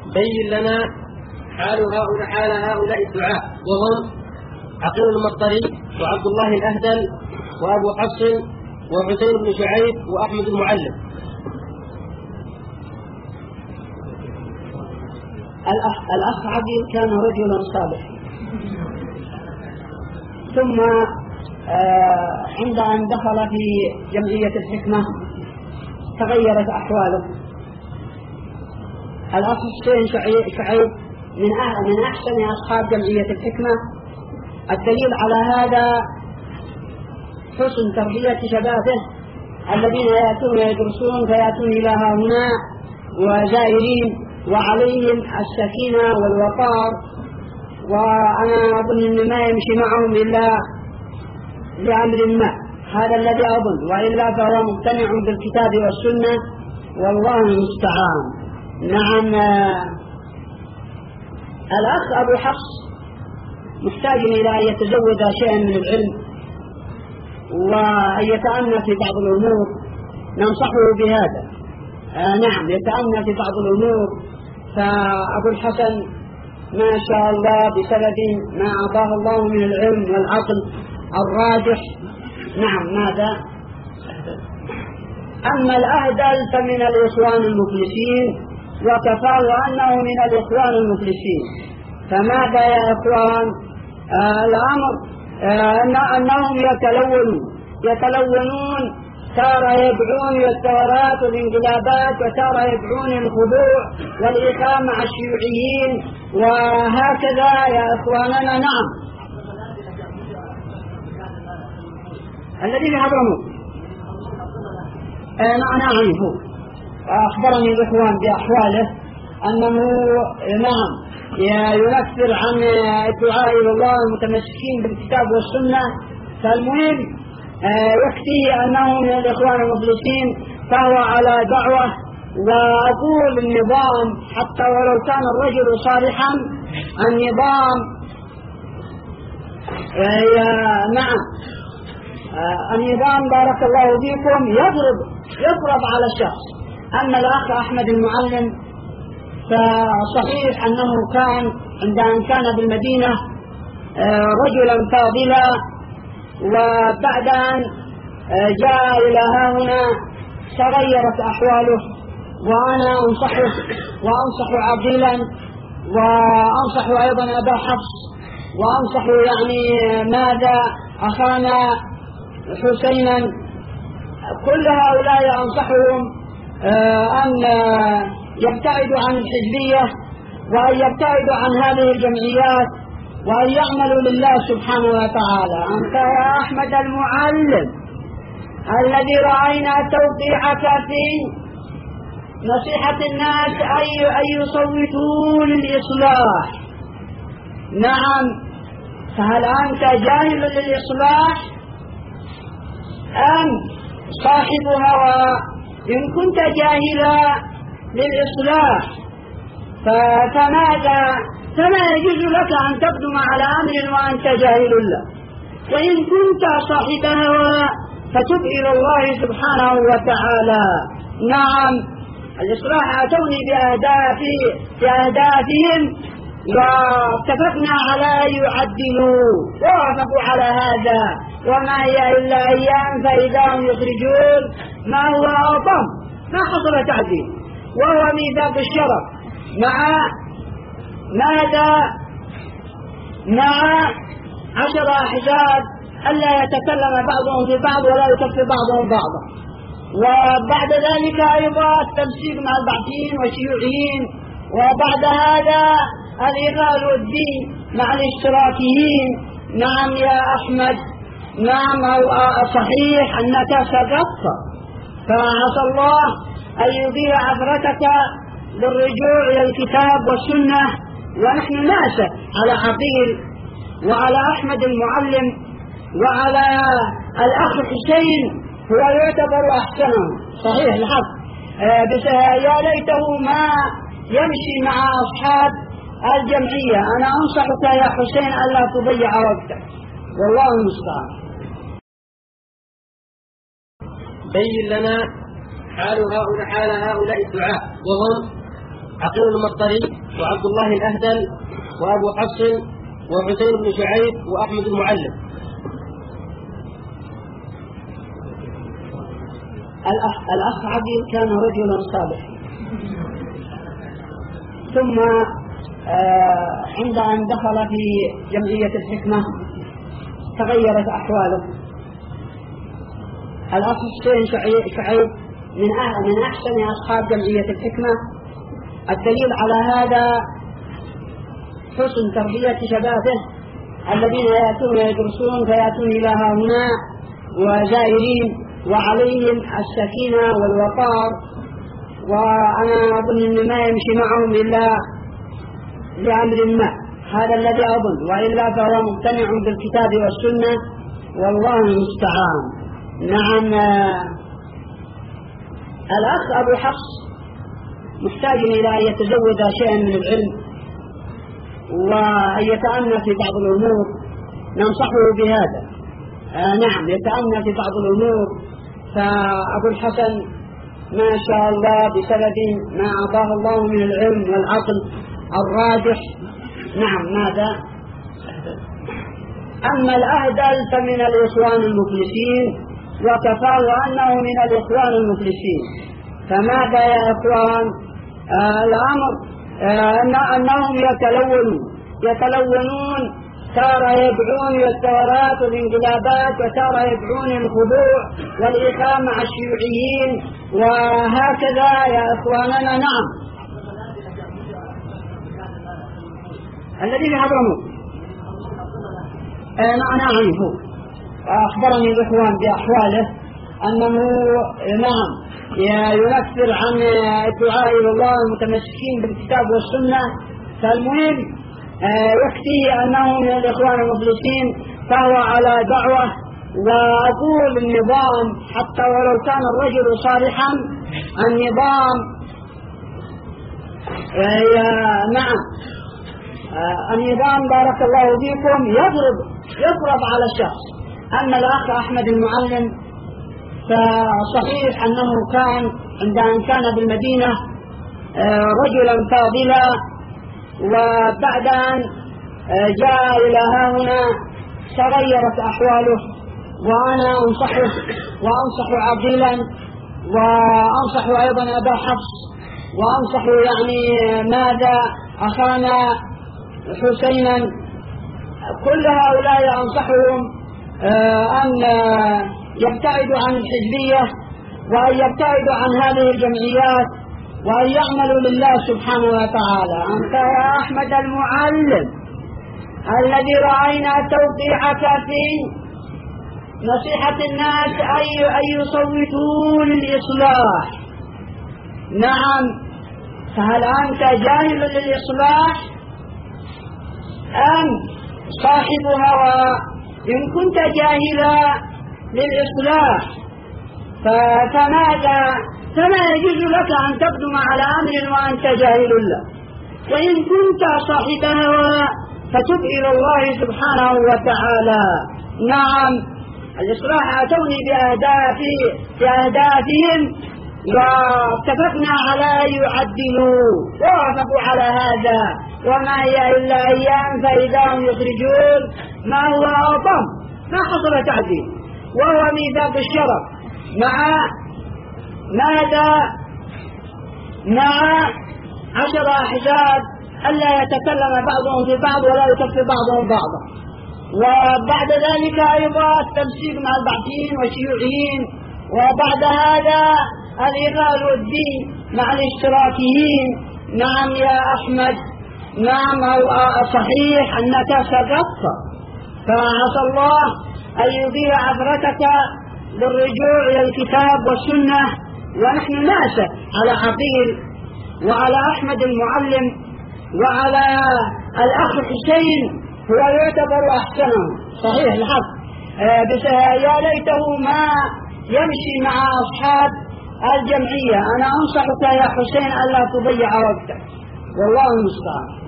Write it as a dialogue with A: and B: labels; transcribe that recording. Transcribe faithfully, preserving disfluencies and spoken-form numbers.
A: بين لنا حال هؤلاء حال هؤلاء الدعاء وهم عقيل المطري وعبد الله الأهدل وأبو حفص وحسين بن شعيب وأحمد المعلم.
B: الأخ, الأخ عقيل كان رجلا صالحا، ثم آه عند أن دخل في جمعية الحكمة تغيرت أحواله. الأخ حسين شعيب من من أحسن أصحاب جمعية الحكمة. الدليل على هذا حسن تربية شبابه الذين يأتون يدرسون فيأتون إلى هؤلاء وزائرين وعليهم السكينة والوقار، وأنا أظن أن ما يمشي معهم إلا لأمر ما، هذا الذي أظن، وإلا فهو مقتنع بالكتاب والسنة والله المستعان. نعم. الأخ أبو حفص محتاج إلى أن يتزود شيئا من العلم وأن يتأمل في بعض الأمور، ننصحه بهذا. آه نعم، يتأمل في بعض الأمور. فأبو الحسن ما شاء الله بسبب ما أعطاه الله من العلم والعقل الراجح. نعم. ماذا؟ أما الأهدل فمن الإخوان المفلسين، وكفاه أنه من الإخوان المفلسين. فماذا يا إخوان؟ آه الأمر آه أنهم يتلونون يتلونون تارة يدعون إلى الثورات والانقلابات، وتارة يدعون الخضوع والإخاء مع الشيوعيين، وهكذا يا إخواننا. نعم. الذين هضموا آه نعم هو أخبرني الإخوان بأحواله أنه نعم ينفر عن الدعاء إلى الله المتمسكين بالكتاب والسنة. فالمهم يكفيه أنه من الإخوان المفلسين، فهو على دعوة. وأقول النظام حتى ولو كان الرجل صالحا، النظام نعم النظام بارك الله فيكم يضرب يضرب على الشخص. أما الأخ أحمد المعلم فصحيح أنه كان عند أن كان بالمدينة رجلا فاضلا، وبعد أن جاء إلى هنا تغيرت أحواله. وأنا أنصحه وأنصح عقيلا، وأنصح أيضا أبا حفص، وأنصح يعني ماذا أخانا حسينا. كل هؤلاء أنصحهم أن يبتعدوا عن الحزبية، وأن يبتعدوا عن هذه الجمعيات، وأن يعملوا لله سبحانه وتعالى. أنت يا أحمد المعلم الذي رأينا توقيعك في نصيحة الناس أن يصوتوا للإصلاح. نعم. فهل أنت جاهل للإصلاح أم صاحب هوى؟ إن كنت جاهلا للإصلاح فماذا فما يجوز لك أن تقدم على أمر وأنت جاهل له. وإن كنت صاحب هوى فتب إلى الله سبحانه وتعالى. نعم. الإصلاح أتوني بأهدافهم واتفقنا على أن يعدلوا، ووافقوا على هذا، وما هي إلا أيام فإذا هم يخرجون ما هو أعظم. ما حصل تعديل، وهو ميثاق الشرف مع ماذا؟ مع عشر أحزاب ألا يتكلم بعضهم في بعض ولا يكفي بعضهم بعضا. وبعد ذلك أيضا التمسيك مع البعثيين والشيوعيين، وبعد هذا الإغال والدين مع الاشتراكيين. نعم يا أحمد. نعم صحيح أنك سقطت، فعسى الله أن يضيع عبرتك بالرجوع إلى الكتاب والسنة. ونحن نأسف على عقيل وعلى أحمد المعلم وعلى الأخ حسين، هو يعتبر أحسنهم صحيح الحق، بس يا ليته ما يمشي مع أصحاب الجمعية. أنا أنصحك يا حسين ألا تضيع وقتك، والله المستعان.
A: بين لنا حال هؤلاء حال هؤلاء الدعاء وهم عقيل المطري وعبد الله الأهدل وأبو حفص وحسين بن شعيب وأحمد المعلم.
B: الأخ, الأخ عقيل كان رجلا صالحا، ثم آه عند أن دخل في جمعية الحكمة تغيرت أحواله. الأخ حسين شعيب من من أحسن أصحاب جمعية الحكمة. الدليل على هذا حسن تربية شبابه الذين يأتون يدرسون فيأتون إلى هؤلاء وزائرين وعليهم السكينة والوقار، وأنا أظن أن ما يمشي معهم إلا لأمر ما، هذا الذي أظن، وإلا فهو مقتنع بالكتاب والسنة والله المستعان. نعم. الأخ أبو حفص محتاج إلى أن يتزود شيئا من العلم وأن يتأمل في بعض الأمور، ننصحه بهذا. آه نعم، يتأمل في بعض الأمور. فأبو الحسن ما شاء الله بسبب ما أعطاه الله من العلم والعقل الراجح. نعم. ماذا؟ أما الأهدل فمن الإخوان المفلسين، وكفاه أنه من الإخوان المفلسين. فماذا يا إخوان؟ آه الأمر آه أنهم يتلونون يتلونون تارة يدعون إلى الثورات والانقلابات، وتارة يدعون الخضوع والإخاء مع الشيوعيين، وهكذا يا إخواننا. نعم. الذين حضروا أنا أعرفه، أخبرني الإخوان بأحواله أنه نعم ينفر عن الدعاء إلى الله المتمسكين بالكتاب والسنة. فالمهم يكفيه أنه من الإخوان المفلسين، فهو على دعوة. وأقول النظام حتى ولو كان الرجل صالحا، النظام نعم النظام بارك الله فيكم يضرب يضرب على الشخص. أما الأخ أحمد المعلم فصحيح أنه كان عند أن كان بالمدينة رجلا فاضلا، وبعد أن جاء إلى هنا تغيرت أحواله. وأنا أنصحه وأنصح عقيلا، وأنصح أيضا أبا حفص، وأنصح يعني ماذا أخانا حسينا. كل هؤلاء أنصحهم أن يبتعدوا عن الحزبية، وأن يبتعدوا عن هذه الجمعيات، وأن يعملوا لله سبحانه وتعالى. أنت يا أحمد المعلم الذي رأينا توقيعك في نصيحة الناس أن يصوتوا للإصلاح. نعم. فهل أنت جاهل للإصلاح أم صاحب هوى؟ إن كنت جاهلا للإصلاح فماذا فما يجوز لك أن تقدم على أمر وأنت جاهل له. وإن كنت صاحب هوى فتب إلى الله سبحانه وتعالى. نعم. الإصلاح أتوني بأهداف بأهدافهم واتفقنا على يعدلوا، ووافقوا على هذا، وما هي إلا أيام فإذا هم يخرجون. ما هو أعظم ما حصل تعديل، وهو ميثاق الشرف مع ماذا مع عشر أحزاب ألا يتكلم بعضهم في بعض ولا يكفي بعضهم بعضا. وبعد ذلك أيضا التمسيك مع البعثيين والشيوعيين، وبعد هذا الإغال والدين مع الاشتراكيين. نعم يا أحمد. نعم. صحيح أنك سقطت، فعسى الله أن يضيع عبرتك للرجوع إلى الكتاب والسنة. ونحن نأسف على عقيل وعلى أحمد المعلم وعلى الأخ حسين، هو يعتبر أحسنه صحيح الحق. بس يا ليته ما يمشي مع أصحاب الجمعية. أنا أنصحك يا حسين ألا تضيع وقتك، والله المستعان.